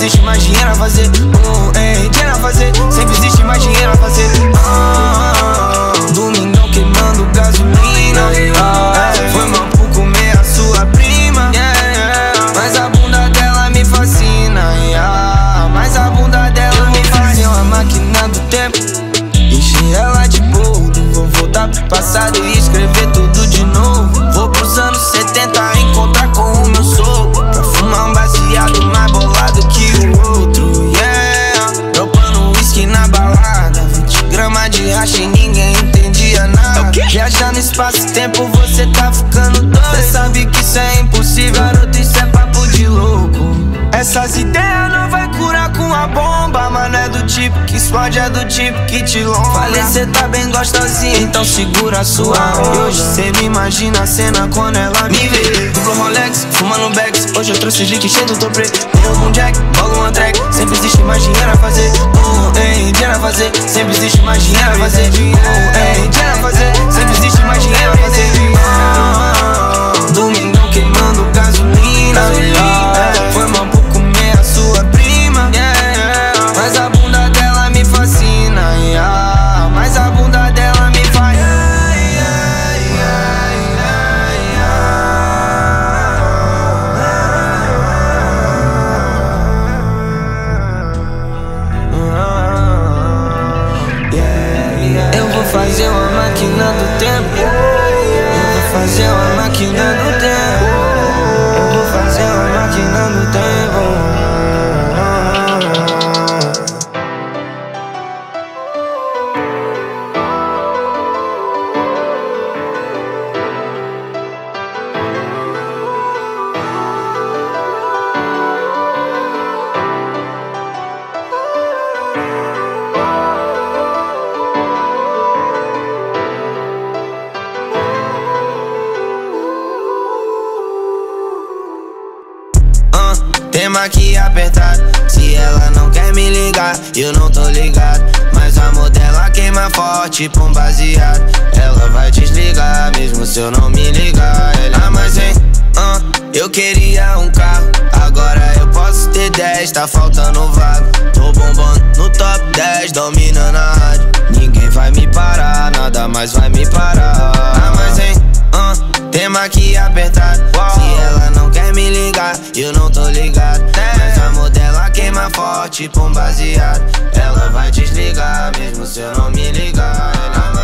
existe mais dinheiro a fazer. Dinheiro a fazer, sempre existe mais dinheiro a fazer. Domingão queimando gasolina. Foi mal por comer a sua prima. Mas a bunda dela me fascina. Mas a bunda dela me fascina. Uma máquina do tempo, encher ela de bolo. Vou voltar pro passado e escrever tudo de novo. Vou pros anos 70 encontrar com o meu sogro, pra fumar um baseado mais bolado que o outro. Dropando whisky na balada, 20 gramas de hash e ninguém entendia nada. Viajar no espaço-tempo, você tá ficando doido. Cê sabe que isso é impossível, garoto, isso é papo de louco. Essas ideias não vai curar com a bomba, mas não é do tipo que explode, é do tipo que te lomba. Falei, cê tá bem gostosinha, então segura a sua onda. E hoje cê me imagina a cena quando ela me vê. Duplo Rolex, fumando bags, hoje eu trouxe drink cheio do toprê. Eu um Jack, logo uma track, sempre existe mais dinheiro a fazer. Dinheiro a fazer, sempre existe mais dinheiro a fazer. Dinheiro a fazer, sempre existe mais dinheiro a fazer. Domingão queimando gasolina. Foi mal por comer a sua prima. Mas a bunda dela me fascina. Mas a bunda dela me faz. Eu vou fazer uma máquina do tempo. Eu vou fazer uma máquina do tempo. Eu vou fazer uma máquina do tempo. Tema aqui apertado, se ela não quer me ligar, eu não tô ligado. Mas o amor dela queima forte, tipo um baseado. Ela vai desligar, mesmo se eu não me ligar. Mas hein, eu queria um carro, agora eu posso ter 10, tá faltando vaga. Tô bombando no top 10, dominando a rádio. Ninguém vai me parar, nada mais vai me parar. Mas hein, tema aqui apertado, se ela não quer me ligar, eu não tô ligado. Mas o amor dela queima forte, tipo um baseado. Ela vai desligar, mesmo se eu não me ligar.